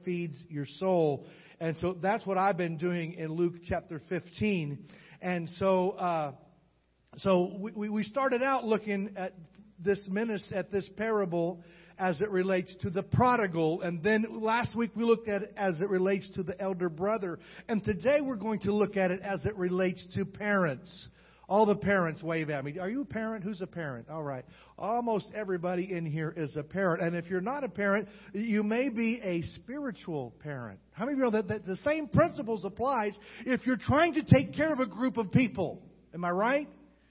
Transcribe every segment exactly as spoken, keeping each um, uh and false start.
feeds your soul. And so that's what I've been doing in Luke chapter fifteen. And so, uh, so we, we started out looking at this ministry, at this parable as it relates to the prodigal. And then last week we looked at it as it relates to the elder brother. And today we're going to look at it as it relates to parents. All the parents wave at me. Are you a parent? Who's a parent? All right. Almost everybody in here is a parent. And if you're not a parent, you may be a spiritual parent. How many of you know that, that the same principles applies if you're trying to take care of a group of people? Am I right?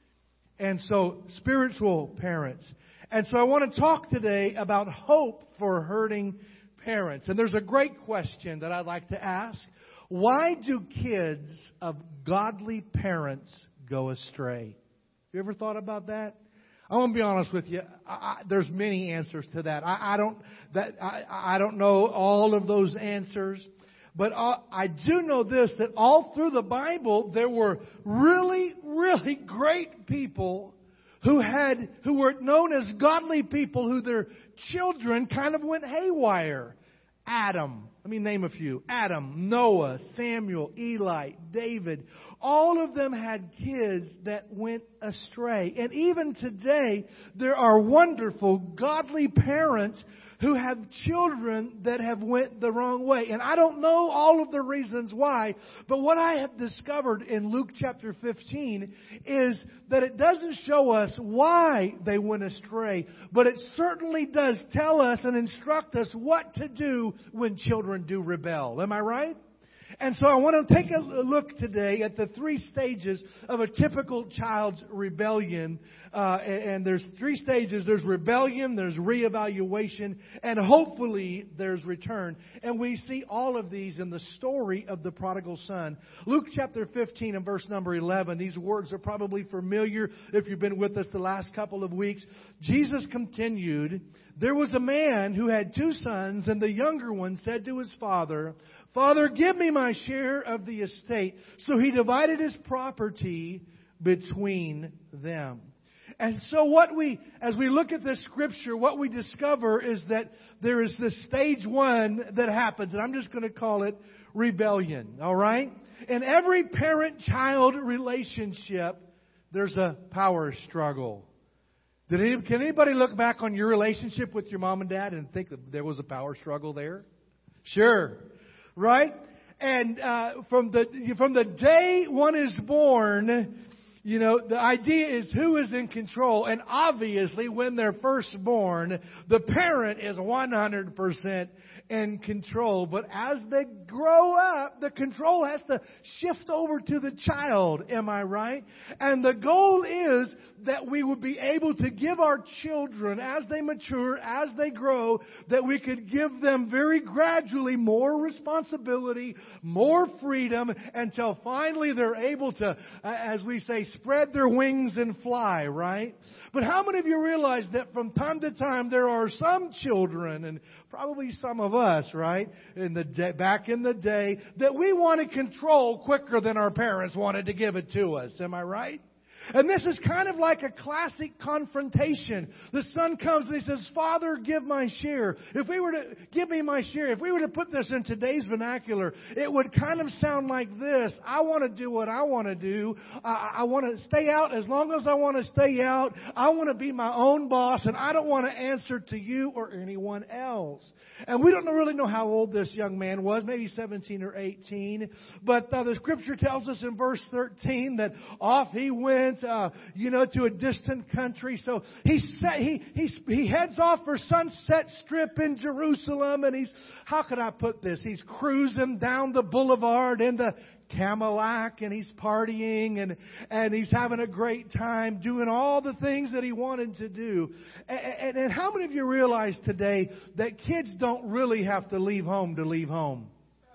And so, spiritual parents. And so I want to talk today about hope for hurting parents. And there's a great question that I'd like to ask. Why do kids of godly parents go astray? You ever thought about that? I want to be honest with you. I, I, there's many answers to that. I, I don't that I, I don't know all of those answers, but uh, I do know this: that all through the Bible there were really, really great people who had who were known as godly people, who their children kind of went haywire. Adam. Let me name a few. Adam, Noah, Samuel, Eli, David. All of them had kids that went astray. And even today, there are wonderful, godly parents who have children that have went the wrong way. And I don't know all of the reasons why, but what I have discovered in Luke chapter fifteen is that it doesn't show us why they went astray, but it certainly does tell us and instruct us what to do when children do rebel. Am I right? And so I want to take a look today at the three stages of a typical child's rebellion. Uh, and there's three stages. There's rebellion, there's reevaluation, and hopefully there's return. And we see all of these in the story of the prodigal son. Luke chapter fifteen and verse number eleven. These words are probably familiar if you've been with us the last couple of weeks. Jesus continued, "There was a man who had two sons, and the younger one said to his father, 'Father, give me my share of the estate.' So he divided his property between them." And so what we, as we look at this scripture, what we discover is that there is this stage one that happens, and I'm just going to call it rebellion, all right? In every parent-child relationship, there's a power struggle. Did any, can anybody look back on your relationship with your mom and dad and think that there was a power struggle there? Sure. Right? And uh, from the from the day one is born, you know, the idea is who is in control. And obviously, when they're first born, the parent is one hundred percent in control. But as they grow up, the control has to shift over to the child. Am I right? And the goal is that we would be able to give our children, as they mature, as they grow, that we could give them very gradually more responsibility, more freedom, until finally they're able to, as we say, spread their wings and fly, right? But how many of you realize that from time to time there are some children, and probably some of us, right, in the day, back in the day, that we want to control quicker than our parents wanted to give it to us. Am I right? And this is kind of like a classic confrontation. The son comes and he says, "Father, give my share." If we were to give me my share, if we were to put this in today's vernacular, it would kind of sound like this: I want to do what I want to do. I, I want to stay out as long as I want to stay out. I want to be my own boss, and I don't want to answer to you or anyone else. And we don't really know how old this young man was, maybe seventeen or eighteen. But uh, the scripture tells us in verse thirteen that off he went. Uh, you know, to a distant country. So he set, he he he heads off for Sunset Strip in Jerusalem, and he's, how could I put this? He's cruising down the boulevard in the Cadillac, and he's partying, and and he's having a great time doing all the things that he wanted to do. And, and, and how many of you realize today that kids don't really have to leave home to leave home?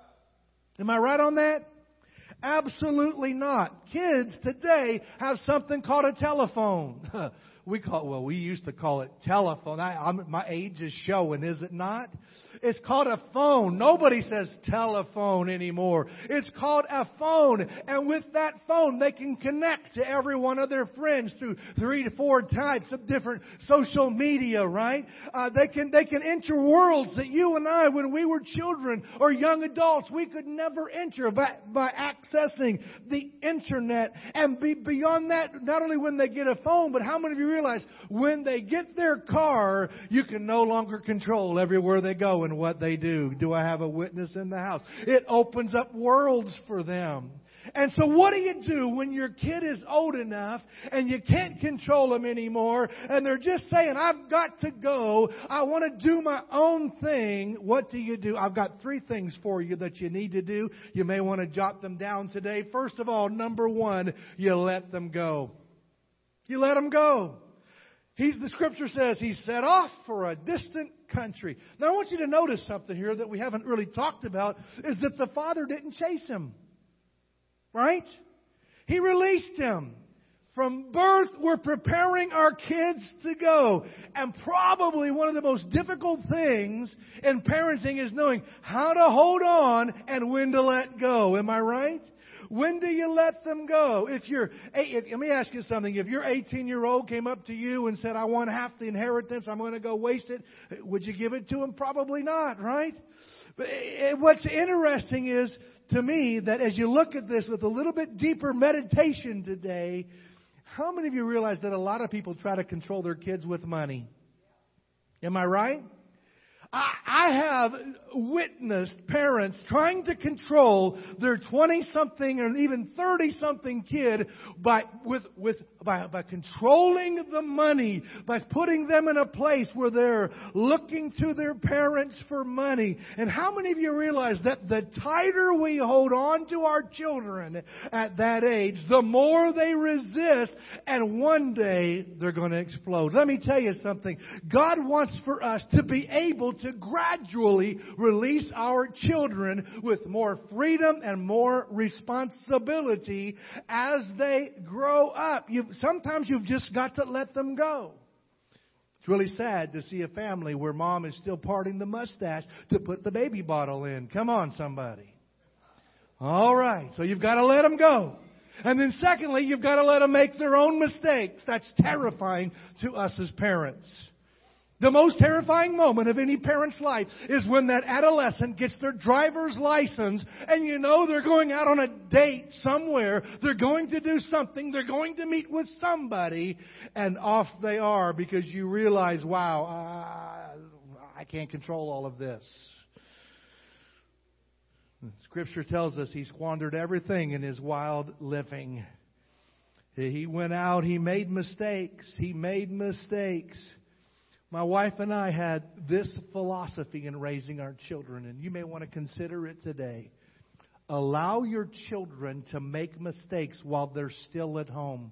Am I right on that? Absolutely not. Kids today have something called a telephone. we call well, we used to call it telephone. I, I'm, my age is showing, is it not? It's called a phone. Nobody says telephone anymore. It's called a phone. And with that phone, they can connect to every one of their friends through three to four types of different social media, right? Uh, they can, they can enter worlds that you and I, when we were children or young adults, we could never enter by, by accessing the internet. And be, beyond that, not only when they get a phone, but how many of you realize when they get their car, you can no longer control everywhere they go and what they do? Do I have a witness in the house? It opens up worlds for them. And so what do you do when your kid is old enough and you can't control them anymore and they're just saying, I've got to go, I want to do my own thing? What do you do? I've got three things for you that you need to do. You may want to jot them down today. First of all, number one, you let them go. You let them go. He's, the scripture says he set off for a distant country. Now I want you to notice something here that we haven't really talked about, is that the father didn't chase him. Right? He released him. From birth, we're preparing our kids to go. And probably one of the most difficult things in parenting is knowing how to hold on and when to let go. Am I right? When do you let them go? If you're, if, let me ask you something. If your eighteen-year-old came up to you and said, I want half the inheritance, I'm going to go waste it, would you give it to him? Probably not, right? But what's interesting is, to me, that as you look at this with a little bit deeper meditation today, how many of you realize that a lot of people try to control their kids with money? Am I right? I have witnessed parents trying to control their twenty-something or even thirty-something kid by with with by, by controlling the money, by putting them in a place where they're looking to their parents for money. And how many of you realize that the tighter we hold on to our children at that age, the more they resist, and one day they're going to explode? Let me tell you something. God wants for us to be able to gradually release our children with more freedom and more responsibility as they grow up. You've, sometimes you've just got to let them go. It's really sad to see a family where mom is still parting the mustache to put the baby bottle in. Come on, somebody. All right, so you've got to let them go. And then secondly, you've got to let them make their own mistakes. That's terrifying to us as parents. The most terrifying moment of any parent's life is when that adolescent gets their driver's license and you know they're going out on a date somewhere. They're going to do something. They're going to meet with somebody, and off they are because you realize, wow, uh, I can't control all of this. Scripture tells us he squandered everything in his wild living. He went out. He made mistakes. He made mistakes. My wife and I had this philosophy in raising our children, and you may want to consider it today. Allow your children to make mistakes while they're still at home.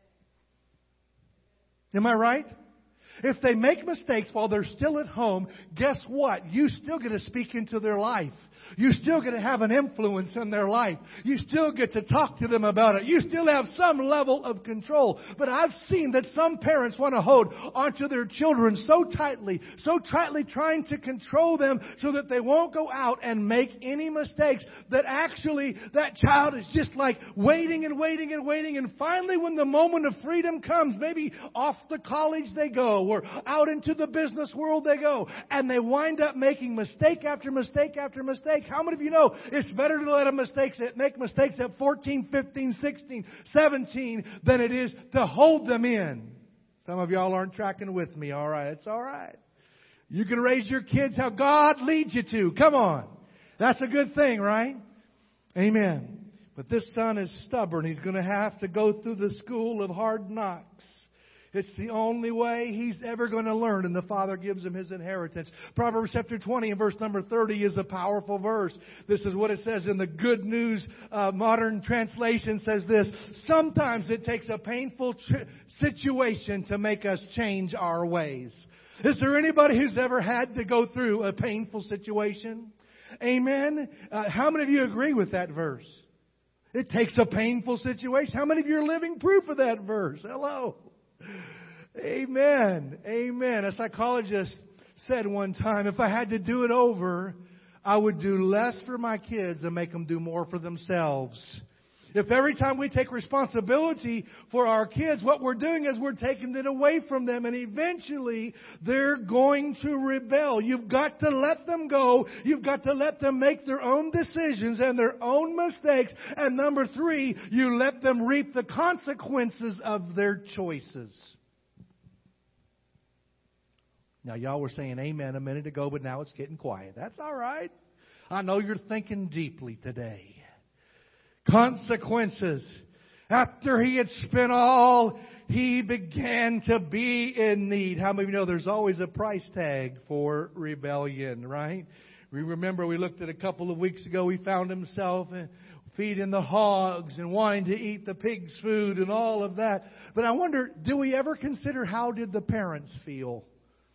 Am I right? If they make mistakes while they're still at home, guess what? You still get to speak into their life. You still get to have an influence in their life. You still get to talk to them about it. You still have some level of control. But I've seen that some parents want to hold onto their children so tightly, so tightly trying to control them so that they won't go out and make any mistakes, that actually that child is just like waiting and waiting and waiting. And finally, when the moment of freedom comes, maybe off to college they go or out into the business world they go, and they wind up making mistake after mistake after mistake. How many of you know it's better to let them mistakes, make mistakes at fourteen, fifteen, sixteen, seventeen than it is to hold them in? Some of y'all aren't tracking with me. All right, it's all right. You can raise your kids how God leads you to. Come on. That's a good thing, right? Amen. But this son is stubborn. He's going to have to go through the school of hard knocks. It's the only way he's ever going to learn, and the Father gives him his inheritance. Proverbs chapter twenty and verse number thirty is a powerful verse. This is what it says in the Good News uh, Modern Translation. Says this: sometimes it takes a painful tr- situation to make us change our ways. Is there anybody who's ever had to go through a painful situation? Amen. Uh, how many of you agree with that verse? It takes a painful situation. How many of you are living proof of that verse? Hello. Amen. Amen. A psychologist said one time, if I had to do it over, I would do less for my kids and make them do more for themselves. If every time we take responsibility for our kids, what we're doing is we're taking it away from them, and eventually they're going to rebel. You've got to let them go. You've got to let them make their own decisions and their own mistakes. And number three, you let them reap the consequences of their choices. Now, y'all were saying amen a minute ago, but now it's getting quiet. That's all right. I know you're thinking deeply today. Consequences. After he had spent all, he began to be in need. How many of you know there's always a price tag for rebellion, right? We remember we looked at a couple of weeks ago, he found himself feeding the hogs and wanting to eat the pig's food and all of that. But I wonder, do we ever consider how did the parents feel?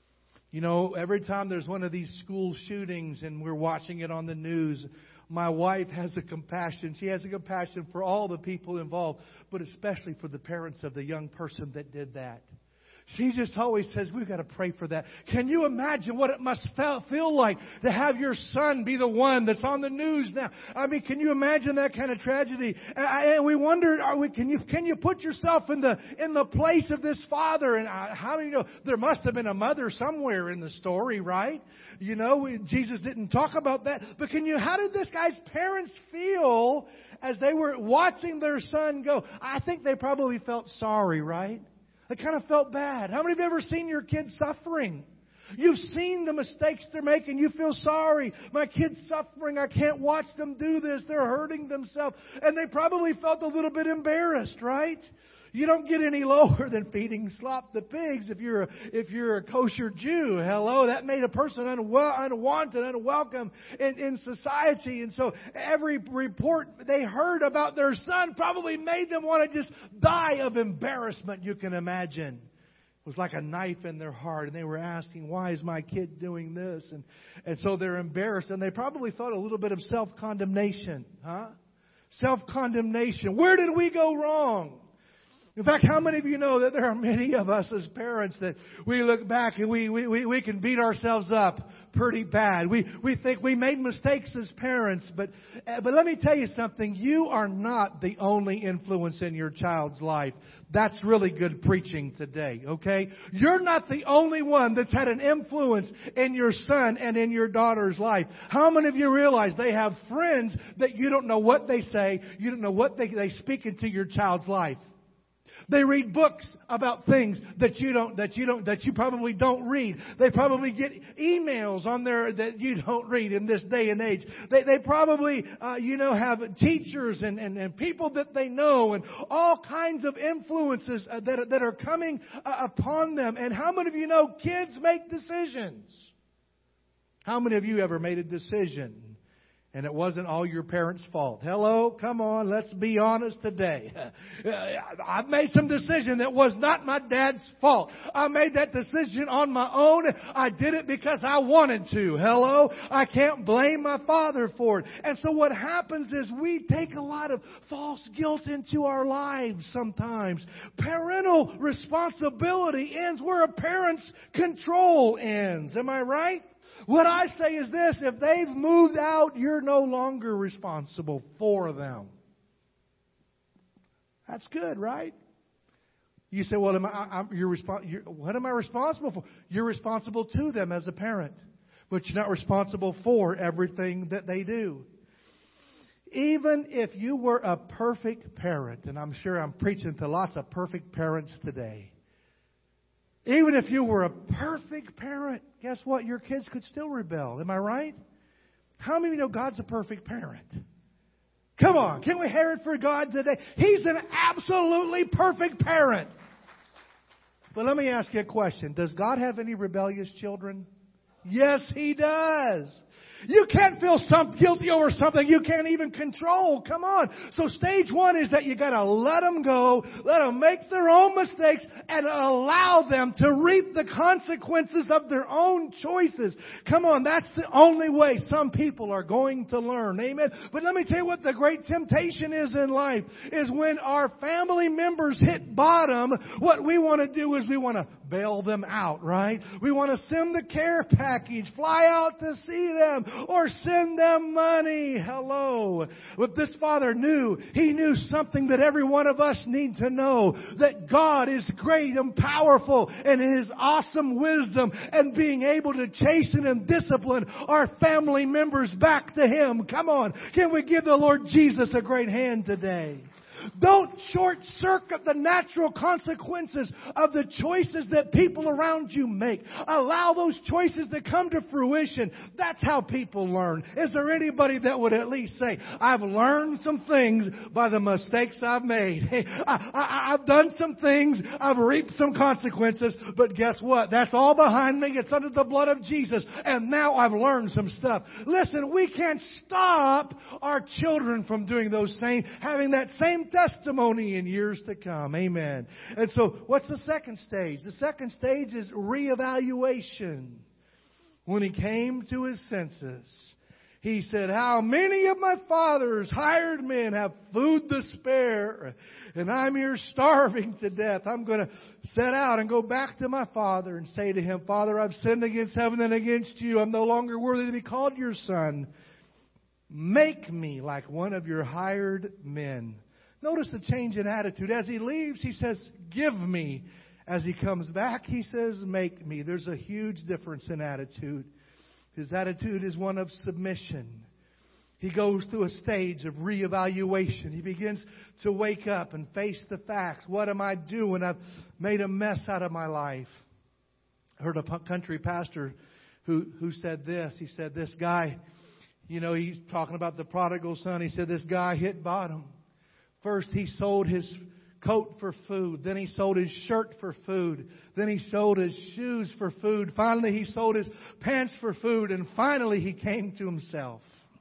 You know, every time there's one of these school shootings and we're watching it on the news, my wife has a compassion. She has a compassion for all the people involved, but especially for the parents of the young person that did that. She just always says, we've got to pray for that. Can you imagine what it must feel like to have your son be the one that's on the news now? I mean, can you imagine that kind of tragedy? And we wonder, are we, can you can you put yourself in the in the place of this father? And how do you know? There must have been a mother somewhere in the story, right? You know, Jesus didn't talk about that. But can you? How did this guy's parents feel as they were watching their son go? I think they probably felt sorry, right? They kind of felt bad. How many of you have ever seen your kids suffering? You've seen the mistakes they're making. You feel sorry. My kid's suffering. I can't watch them do this. They're hurting themselves. And they probably felt a little bit embarrassed, right? You don't get any lower than feeding slop to pigs if you're a, if you're a kosher Jew. Hello, that made a person unwell, unwanted, unwelcome in, in society. And so every report they heard about their son probably made them want to just die of embarrassment, you can imagine. It was like a knife in their heart, and they were asking, why is my kid doing this? And, and so they're embarrassed, and they probably thought a little bit of self-condemnation. Huh? Self-condemnation. Where did we go wrong? In fact, how many of you know that there are many of us as parents that we look back and we, we, we, we can beat ourselves up pretty bad. We, we think we made mistakes as parents, but, but let me tell you something. You are not the only influence in your child's life. That's really good preaching today, okay? You're not the only one that's had an influence in your son and in your daughter's life. How many of you realize they have friends that you don't know what they say, you don't know what they, they speak into your child's life? They read books about things that you don't, that you don't, that you probably don't read. They probably get emails on there that you don't read in this day and age. They, they probably, uh, you know, have teachers and, and, and people that they know and all kinds of influences that, that are coming uh, upon them. And how many of you know kids make decisions? How many of you ever made a decision and it wasn't all your parents' fault? Hello? Come on, let's be honest today. I've made some decision that was not my dad's fault. I made that decision on my own. I did it because I wanted to. Hello? I can't blame my father for it. And so what happens is we take a lot of false guilt into our lives sometimes. Parental responsibility ends where a parent's control ends. Am I right? What I say is this, if they've moved out, you're no longer responsible for them. That's good, right? You say, well, am I, I'm, you're respons- you're, what am I responsible for? You're responsible to them as a parent, but you're not responsible for everything that they do. Even if you were a perfect parent, and I'm sure I'm preaching to lots of perfect parents today, even if you were a perfect parent, guess what? Your kids could still rebel. Am I right? How many of you know God's a perfect parent? Come on. Can we hear it for God today? He's an absolutely perfect parent. But let me ask you a question. Does God have any rebellious children? Yes, He does. You can't feel some, guilty over something you can't even control. Come on. So stage one is that you got to let them go, let them make their own mistakes, and allow them to reap the consequences of their own choices. Come on, that's the only way some people are going to learn. Amen. But let me tell you what the great temptation is in life, is when our family members hit bottom, what we want to do is we want to bail them out, right? We want to send the care package, fly out to see them, or send them money. Hello. But this father knew, he knew something that every one of us need to know, that God is great and powerful in His awesome wisdom and being able to chasten and discipline our family members back to Him. Come on. Can we give the Lord Jesus a great hand today? Don't short circuit the natural consequences of the choices that people around you make. Allow those choices to come to fruition. That's how people learn. Is there anybody that would at least say, I've learned some things by the mistakes I've made. Hey, I, I, I've done some things. I've reaped some consequences. But guess what? That's all behind me. It's under the blood of Jesus. And now I've learned some stuff. Listen, we can't stop our children from doing those same, having that same testimony in years to come. Amen. And so what's the second stage? The second stage is reevaluation. When he came to his senses, he said, how many of my father's hired men have food to spare, and I'm here starving to death? I'm going to set out and go back to my father and say to him, Father, I've sinned against heaven and against you. I'm no longer worthy to be called your son. Make me like one of your hired men. Notice the change in attitude. As he leaves, he says, give me. As he comes back, he says, make me. There's a huge difference in attitude. His attitude is one of submission. He goes through a stage of reevaluation. He begins to wake up and face the facts. What am I doing? I've made a mess out of my life. I heard a country pastor who, who said this. He said, this guy, you know, he's talking about the prodigal son. He said, this guy hit bottom. First, he sold his coat for food. Then he sold his shirt for food. Then he sold his shoes for food. Finally, he sold his pants for food. And finally, he came to himself.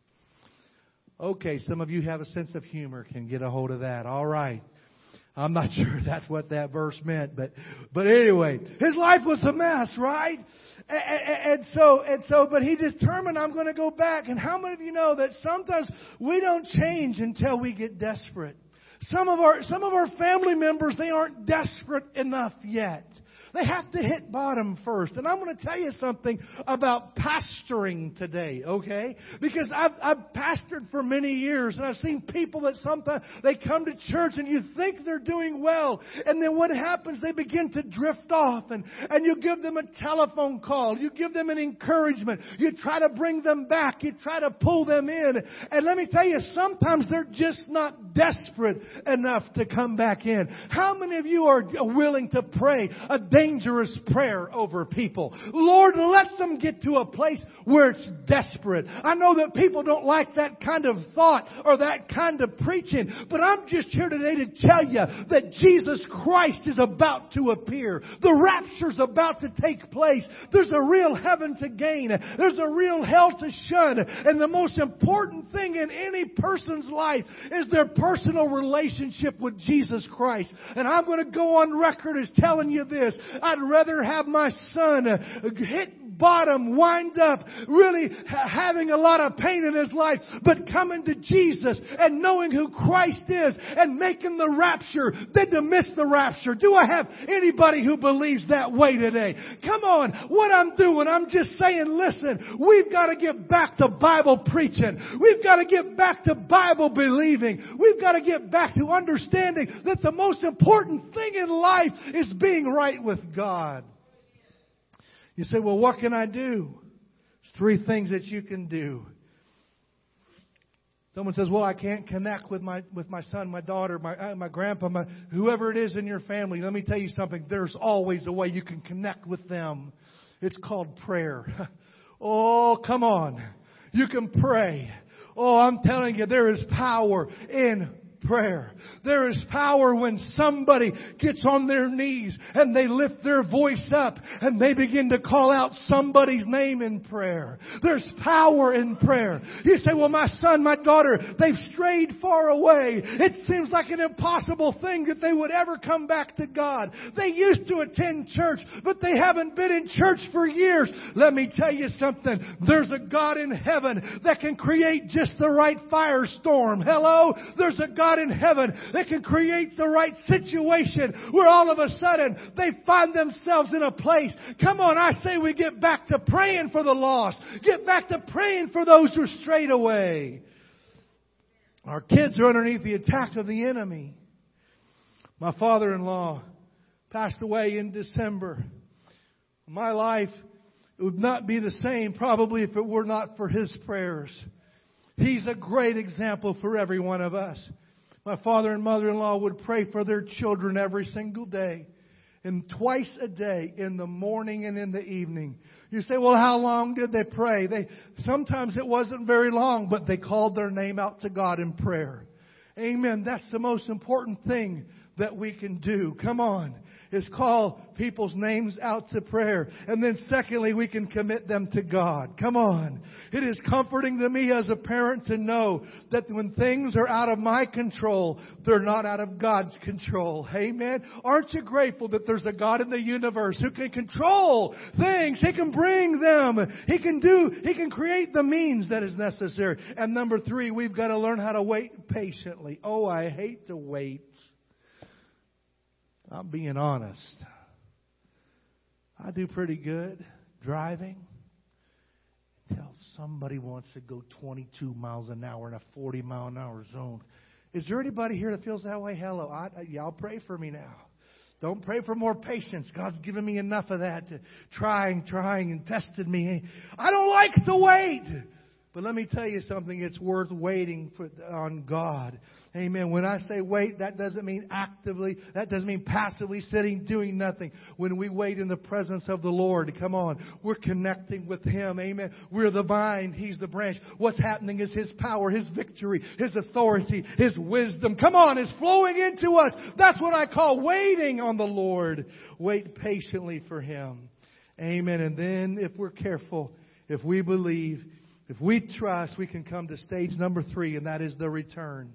Okay, some of you have a sense of humor, can get a hold of that. All right. I'm not sure that's what that verse meant. But, but anyway, his life was a mess, right? And, and, and so, and so, but he determined, I'm going to go back. And how many of you know that sometimes we don't change until we get desperate? Some of our, some of our family members, they aren't desperate enough yet. They have to hit bottom first. And I'm going to tell you something about pastoring today, okay? Because I've, I've pastored for many years, and I've seen people that sometimes they come to church and you think they're doing well. And then what happens, they begin to drift off. And, and you give them a telephone call. You give them an encouragement. You try to bring them back. You try to pull them in. And let me tell you, sometimes they're just not desperate enough to come back in. How many of you are willing to pray a dangerous prayer over people? Lord, let them get to a place where it's desperate. I know that people don't like that kind of thought or that kind of preaching, but I'm just here today to tell you that Jesus Christ is about to appear. The rapture's about to take place. There's a real heaven to gain. There's a real hell to shun. And the most important thing in any person's life is their personal relationship with Jesus Christ. And I'm going to go on record as telling you this. I'd rather have my son hit bottom, wind up, really ha- having a lot of pain in his life, but coming to Jesus and knowing who Christ is and making the rapture than to miss the rapture. Do I have anybody who believes that way today? Come on. What I'm doing, I'm just saying, listen, we've got to get back to Bible preaching. We've got to get back to Bible believing. We've got to get back to understanding that the most important thing in life is being right with God. You say, well, what can I do? There's three things that you can do. Someone says, well, I can't connect with my with my son, my daughter, my uh, my grandpa, my whoever it is in your family. Let me tell you something. There's always a way you can connect with them. It's called prayer. Oh, come on. You can pray. Oh, I'm telling you, there is power in prayer. There is power when somebody gets on their knees and they lift their voice up and they begin to call out somebody's name in prayer. There's power in prayer. You say, well, my son, my daughter, they've strayed far away. It seems like an impossible thing that they would ever come back to God. They used to attend church, but they haven't been in church for years. Let me tell you something. There's a God in heaven that can create just the right firestorm. Hello? There's a God in heaven that can create the right situation where all of a sudden they find themselves in a place. Come on, I say we get back to praying for the lost. Get back to praying for those who strayed away. Our kids are underneath the attack of the enemy. My father-in-law passed away in December. My life would not be the same probably if it were not for his prayers. He's a great example for every one of us. My father and mother-in-law would pray for their children every single day. And twice a day, in the morning and in the evening. You say, well, how long did they pray? They sometimes it wasn't very long, but they called their name out to God in prayer. Amen. That's the most important thing that we can do. Come on. Is call people's names out to prayer. And then secondly, we can commit them to God. Come on. It is comforting to me as a parent to know that when things are out of my control, they're not out of God's control. Amen. Aren't you grateful that there's a God in the universe who can control things? He can bring them. He can do, He can create the means that is necessary. And number three, we've got to learn how to wait patiently. Oh, I hate to wait. I'm being honest. I do pretty good driving until somebody wants to go twenty-two miles an hour in a forty mile an hour zone. Is there anybody here that feels that way? Hello. I, y'all pray for me now. Don't pray for more patience. God's given me enough of that. To trying, trying, and tested me. I don't like to wait. But let me tell you something. It's worth waiting for, on God. Amen. When I say wait, that doesn't mean actively, that doesn't mean passively sitting, doing nothing. When we wait in the presence of the Lord, come on, we're connecting with Him. Amen. We're the vine, He's the branch. What's happening is His power, His victory, His authority, His wisdom. Come on, is flowing into us. That's what I call waiting on the Lord. Wait patiently for Him. Amen. And then if we're careful, if we believe, if we trust, we can come to stage number three, and that is the return.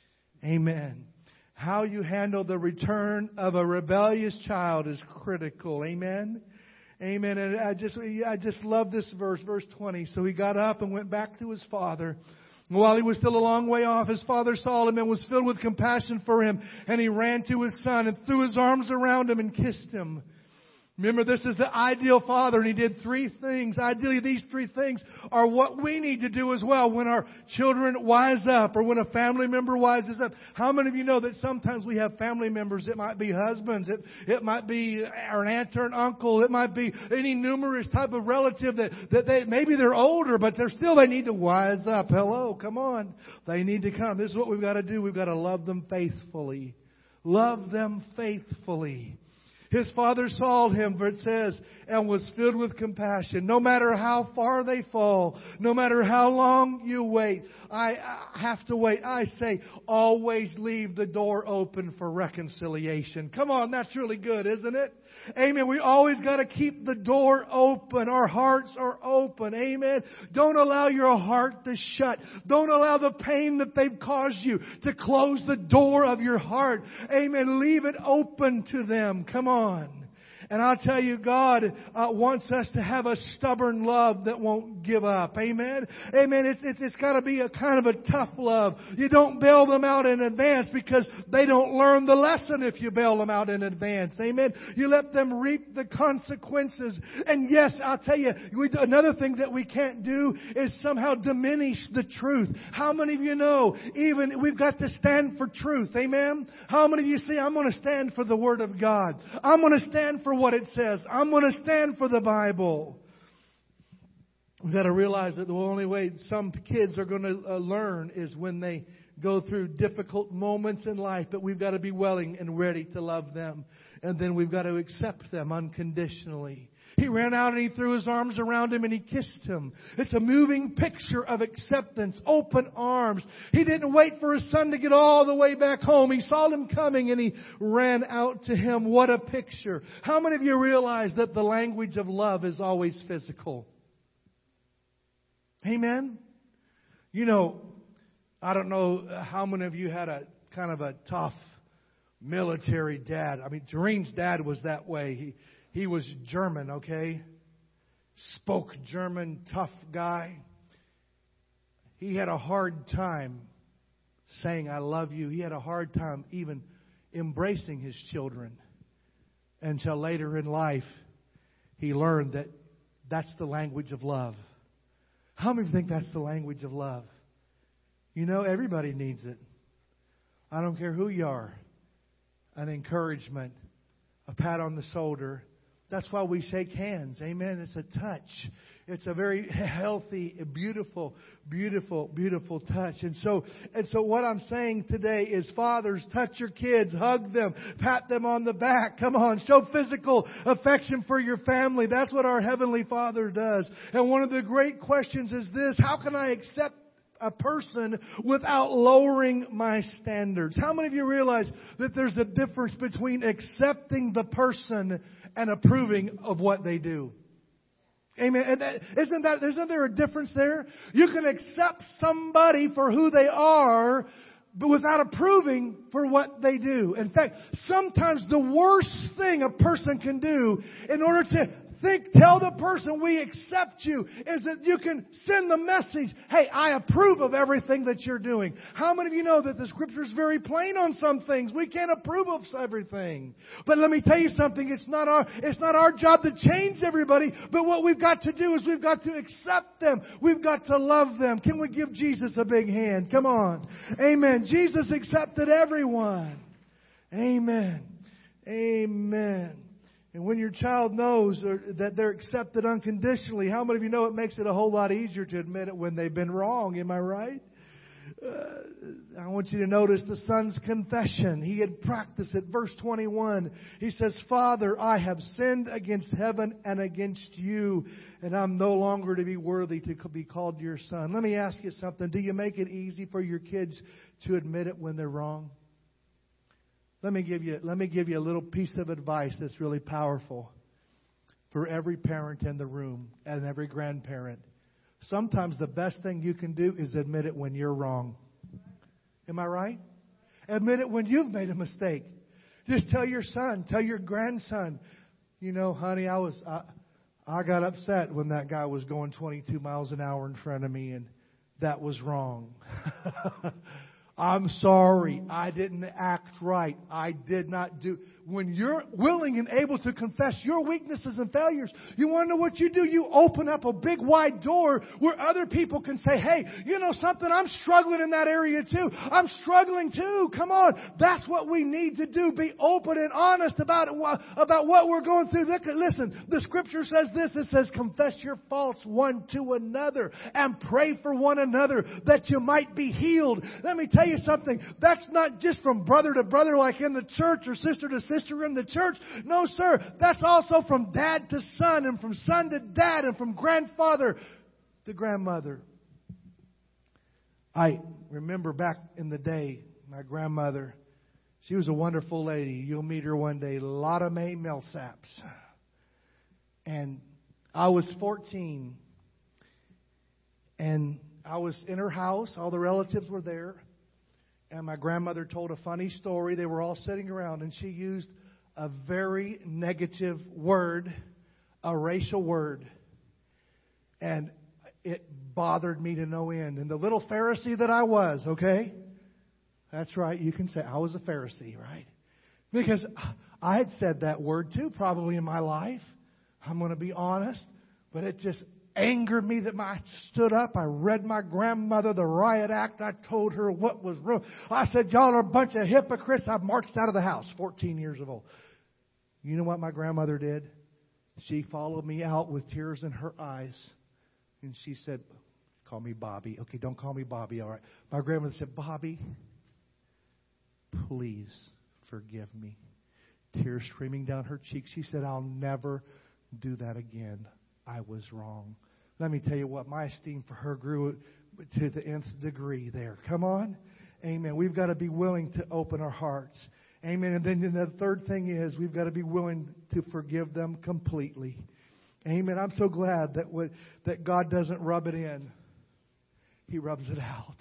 Amen. How you handle the return of a rebellious child is critical. Amen. Amen. And I just, I just love this verse, verse twenty. So he got up and went back to his father. And while he was still a long way off, his father saw him and was filled with compassion for him. And he ran to his son and threw his arms around him and kissed him. Remember, this is the ideal father, and he did three things. Ideally, these three things are what we need to do as well when our children wise up or when a family member wises up. How many of you know that sometimes we have family members? It might be husbands. It, it might be an aunt or an uncle. It might be any numerous type of relative that, that they, maybe they're older, but they're still, they need to wise up. Hello, come on. They need to come. This is what we've got to do. We've got to love them faithfully. Love them faithfully. His father saw him, for it says, and was filled with compassion. No matter how far they fall, no matter how long you wait, I, I have to wait. I say, always leave the door open for reconciliation. Come on, that's really good, isn't it? Amen. We always got to keep the door open. Our hearts are open. Amen. Don't allow your heart to shut. Don't allow the pain that they've caused you to close the door of your heart. Amen. Leave it open to them. Come on. And I'll tell you, God uh, wants us to have a stubborn love that won't give up. Amen? Amen. It's, it's, it's got to be a kind of a tough love. You don't bail them out in advance because they don't learn the lesson if you bail them out in advance. Amen? You let them reap the consequences. And yes, I'll tell you, we, another thing that we can't do is somehow diminish the truth. How many of you know, even we've got to stand for truth. Amen? How many of you say, I'm going to stand for the Word of God. I'm going to stand for what it says. I'm going to stand for the Bible. We've got to realize that the only way some kids are going to uh, learn is when they go through difficult moments in life. But we've got to be willing and ready to love them. And then we've got to accept them unconditionally. He ran out and he threw his arms around him and he kissed him. It's a moving picture of acceptance, open arms. He didn't wait for his son to get all the way back home. He saw him coming and he ran out to him. What a picture. How many of you realize that the language of love is always physical? Amen? You know, I don't know how many of you had a kind of a tough military dad. I mean, Doreen's dad was that way. He he was German, okay? Spoke German, tough guy. He had a hard time saying, I love you. He had a hard time even embracing his children until later in life he learned that that's the language of love. How many think that's the language of love? You know, everybody needs it. I don't care who you are. An encouragement, a pat on the shoulder. That's why we shake hands. Amen. It's a touch. It's a very healthy, beautiful, beautiful, beautiful touch. And so, and so what I'm saying today is, fathers, touch your kids, hug them, pat them on the back. Come on, show physical affection for your family. That's what our Heavenly Father does. And one of the great questions is this: how can I accept a person without lowering my standards? How many of you realize that there's a difference between accepting the person and approving of what they do? Amen. And that, isn't that, isn't there a difference there? You can accept somebody for who they are, but without approving for what they do. In fact, sometimes the worst thing a person can do in order to think, tell the person we accept you, is that you can send the message, hey, I approve of everything that you're doing. How many of you know that the Scripture is very plain on some things? We can't approve of everything. But let me tell you something, it's not our, it's not our job to change everybody, but what we've got to do is we've got to accept them. We've got to love them. Can we give Jesus a big hand? Come on. Amen. Jesus accepted everyone. Amen. Amen. And when your child knows that they're accepted unconditionally, how many of you know it makes it a whole lot easier to admit it when they've been wrong? Am I right? Uh, I want you to notice the son's confession. He had practiced it. Verse twenty-one, he says, Father, I have sinned against heaven and against you, and I'm no longer to be worthy to be called your son. Let me ask you something. Do you make it easy for your kids to admit it when they're wrong? Let me give you, let me give you a little piece of advice that's really powerful for every parent in the room and every grandparent. Sometimes the best thing you can do is admit it when you're wrong. Am I right? Admit it when you've made a mistake. Just tell your son, tell your grandson, you know, honey, I was, I, I got upset when that guy was going twenty-two miles an hour in front of me, and that was wrong. I'm sorry. I didn't act right. I did not do. When you're willing and able to confess your weaknesses and failures, you want to know what you do? You open up a big wide door where other people can say, hey, you know something? I'm struggling in that area too. I'm struggling too. Come on. That's what we need to do. Be open and honest about it, about what we're going through. Listen, the Scripture says this. It says, confess your faults one to another and pray for one another that you might be healed. Let me tell you something. That's not just from brother to brother like in the church or sister to sister in the church. No, sir. That's also from dad to son and from son to dad and from grandfather to grandmother. I remember back in the day, my grandmother, she was a wonderful lady. You'll meet her one day. Lotta Mae Millsaps. And I was fourteen. And I was in her house. All the relatives were there. And my grandmother told a funny story. They were all sitting around, and she used a very negative word, a racial word. And it bothered me to no end. And the little Pharisee that I was, okay? That's right, you can say I was a Pharisee, right? Because I had said that word too, probably in my life. I'm going to be honest. But it just angered me that I stood up. I read my grandmother the riot act. I told her what was wrong. I said, y'all are a bunch of hypocrites. I marched out of the house, fourteen years old. You know what my grandmother did? She followed me out with tears in her eyes. And she said, call me Bobby. Okay, don't call me Bobby, all right. My grandmother said, Bobby, please forgive me. Tears streaming down her cheeks. She said, I'll never do that again. I was wrong. Let me tell you what, my esteem for her grew to the nth degree there. Come on. Amen. We've got to be willing to open our hearts. Amen. And then the third thing is we've got to be willing to forgive them completely. Amen. I'm so glad that what, that God doesn't rub it in. He rubs it out.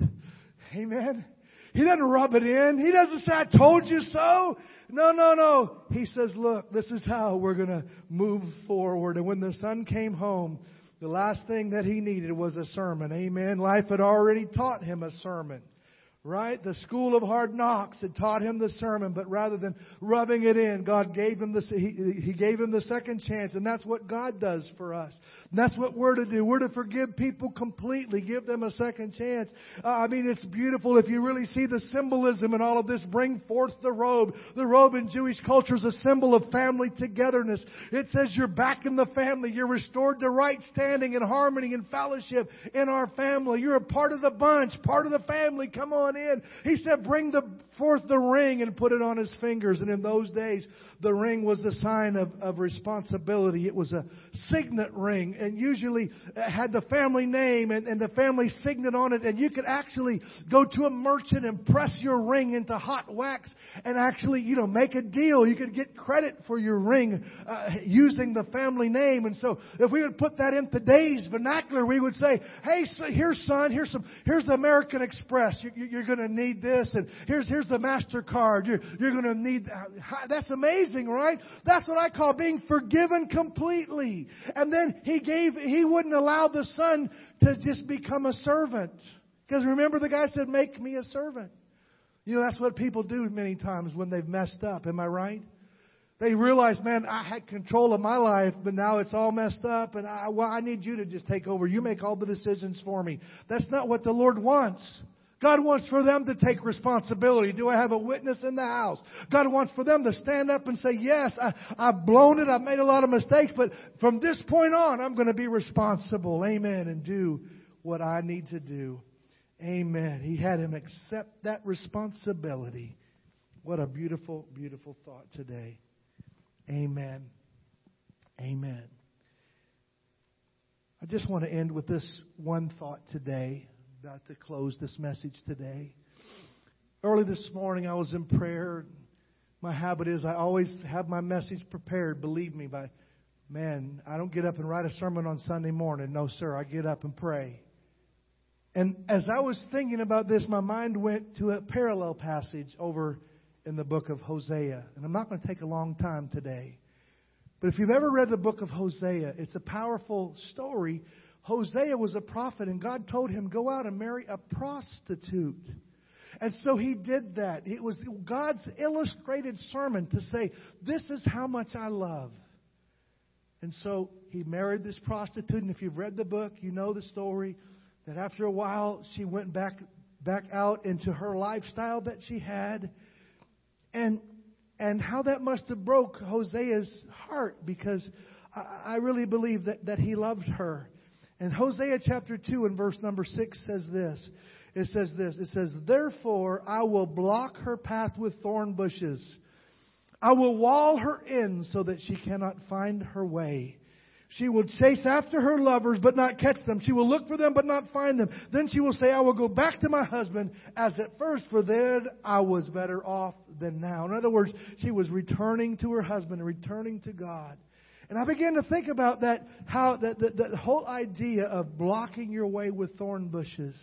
Amen. He doesn't rub it in. He doesn't say, I told you so. No, no, no. He says, look, this is how we're going to move forward. And when the son came home, the last thing that he needed was a sermon. Amen. Life had already taught him a sermon. Right? The school of hard knocks had taught him the sermon, but rather than rubbing it in, God gave him the, he, he gave him the second chance. And that's what God does for us. And that's what we're to do. We're to forgive people completely. Give them a second chance. Uh, I mean, it's beautiful if you really see the symbolism in all of this. Bring forth the robe. The robe in Jewish culture is a symbol of family togetherness. It says you're back in the family. You're restored to right standing and harmony and fellowship in our family. You're a part of the bunch, part of the family. Come on in. He said, bring the, forth the ring and put it on his fingers. And in those days, the ring was the sign of, of responsibility. It was a signet ring and usually had the family name and, and the family signet on it. And you could actually go to a merchant and press your ring into hot wax and actually, you know, make a deal. You could get credit for your ring uh, using the family name. And so if we would put that in today's vernacular, we would say, hey, so here's son, here's some, here's the American Express. You, you, you're going to need this. And here's, here's the MasterCard. You're, you're going to need, uh, that's amazing, right? That's what I call being forgiven completely. And then he gave, he wouldn't allow the son to just become a servant. Because remember the guy said, make me a servant. You know, that's what people do many times when they've messed up. Am I right? They realize, man, I had control of my life, but now it's all messed up, and I, well, I need you to just take over. You make all the decisions for me. That's not what the Lord wants. God wants for them to take responsibility. Do I have a witness in the house? God wants for them to stand up and say, yes, I, I've blown it. I've made a lot of mistakes, but from this point on, I'm going to be responsible. Amen. And do what I need to do. Amen. He had him accept that responsibility. What a beautiful, beautiful thought today. Amen. Amen. I just want to end with this one thought today. About to close this message today. Early this morning I was in prayer. My habit is I always have my message prepared, believe me. By man, I don't get up and write a sermon on Sunday morning. No, sir. I get up and pray. And as I was thinking about this, my mind went to a parallel passage over in the book of Hosea. And I'm not going to take a long time today. But if you've ever read the book of Hosea, it's a powerful story. Hosea was a prophet, and God told him, go out and marry a prostitute. And so he did that. It was God's illustrated sermon to say, this is how much I love. And so he married this prostitute, and if you've read the book, you know the story, that after a while, she went back back out into her lifestyle that she had. And and how that must have broke Hosea's heart, because I, I really believe that, that he loved her. And Hosea chapter two and verse number six says this. It says this. It says, therefore I will block her path with thorn bushes. I will wall her in so that she cannot find her way. She will chase after her lovers but not catch them. She will look for them but not find them. Then she will say, I will go back to my husband as at first, for then I was better off than now. In other words, she was returning to her husband and returning to God. And I began to think about that, how that the, the whole idea of blocking your way with thorn bushes.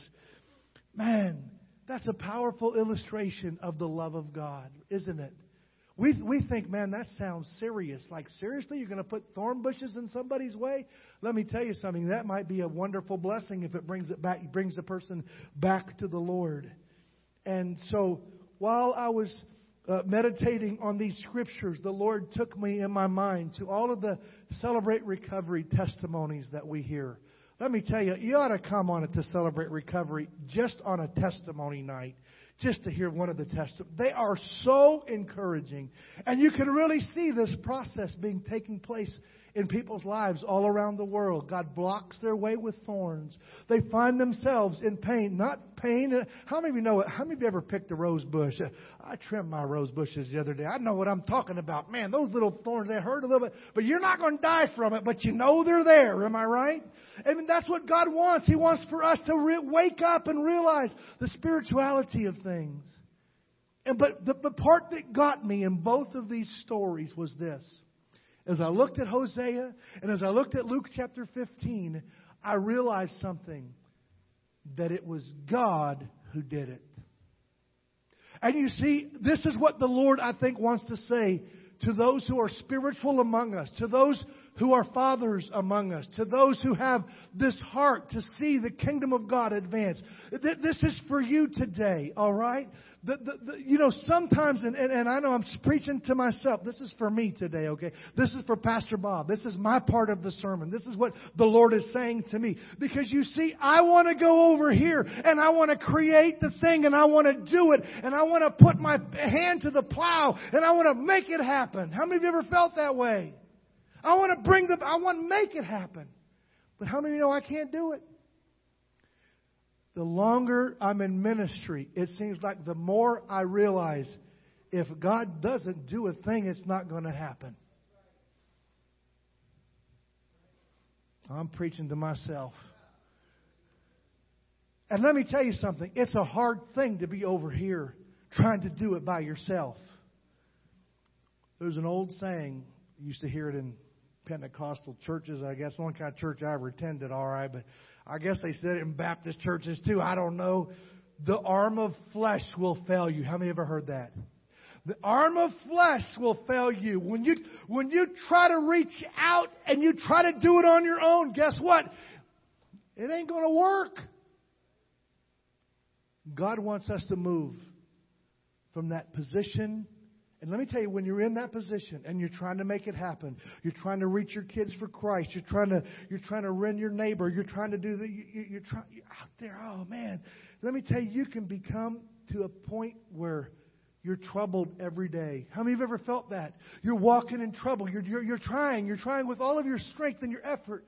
Man, that's a powerful illustration of the love of God, isn't it? We we think, man, that sounds serious. Like, seriously, you're going to put thorn bushes in somebody's way? Let me tell you something. That might be a wonderful blessing if it brings it back, brings the person back to the Lord. And so, while I was uh, meditating on these scriptures, the Lord took me in my mind to all of the Celebrate Recovery testimonies that we hear. Let me tell you, you ought to come on it to Celebrate Recovery just on a testimony night. Just to hear one of the testimonies. They are so encouraging. And you can really see this process being taking place in people's lives all around the world. God blocks their way with thorns. They find themselves in pain. Not pain. How many of you know it? How many of you ever picked a rose bush? I trimmed my rose bushes the other day. I know what I'm talking about. Man, those little thorns, they hurt a little bit. But you're not going to die from it. But you know they're there. Am I right? I mean, that's what God wants. He wants for us to re- wake up and realize the spirituality of things. And But the, the part that got me in both of these stories was this. As I looked at Hosea and as I looked at Luke chapter fifteen, I realized something. That it was God who did it. And you see, this is what the Lord, I think, wants to say to those who are spiritual among us, to those who are fathers among us, to those who have this heart to see the kingdom of God advance. This is for you today, all right? The, the, the, you know, sometimes, and, and, and I know I'm preaching to myself. This is for me today, okay? This is for Pastor Bob. This is my part of the sermon. This is what the Lord is saying to me. Because you see, I want to go over here and I want to create the thing and I want to do it and I want to put my hand to the plow and I want to make it happen. How many of you ever felt that way? I want to bring the, I want to make it happen. But how many of you know I can't do it? The longer I'm in ministry, it seems like the more I realize if God doesn't do a thing, it's not going to happen. I'm preaching to myself. And let me tell you something. It's a hard thing to be over here trying to do it by yourself. There's an old saying, you used to hear it in Pentecostal churches, I guess. The only kind of church I ever attended, all right, but I guess they said it in Baptist churches too. I don't know. The arm of flesh will fail you. How many ever heard that? The arm of flesh will fail you. When you, when you try to reach out and you try to do it on your own, guess what? It ain't going to work. God wants us to move from that position. And let me tell you, when you're in that position and you're trying to make it happen, you're trying to reach your kids for Christ, you're trying to you're trying to rend your neighbor, you're trying to do the you, you're trying you're out there. Oh man, let me tell you, you can become to a point where you're troubled every day. How many of you have ever felt that? You're walking in trouble. You're you're, you're trying. You're trying with all of your strength and your effort,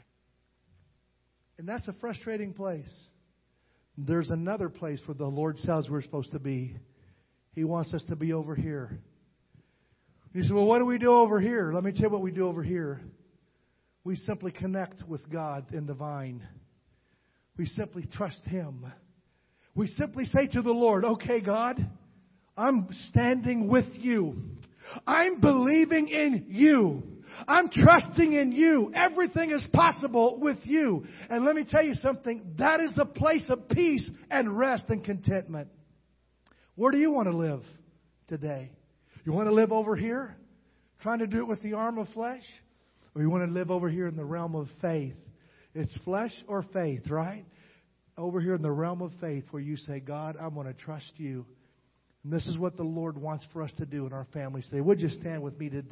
and that's a frustrating place. There's another place where the Lord says we're supposed to be. He wants us to be over here. You say, well, what do we do over here? Let me tell you what we do over here. We simply connect with God in the vine. We simply trust Him. We simply say to the Lord, okay, God, I'm standing with you. I'm believing in you. I'm trusting in you. Everything is possible with you. And let me tell you something. That is a place of peace and rest and contentment. Where do you want to live today? You want to live over here, trying to do it with the arm of flesh? Or you want to live over here in the realm of faith? It's flesh or faith, right? Over here in the realm of faith where you say, God, I'm going to trust you. And this is what the Lord wants for us to do in our families today. Would you stand with me today?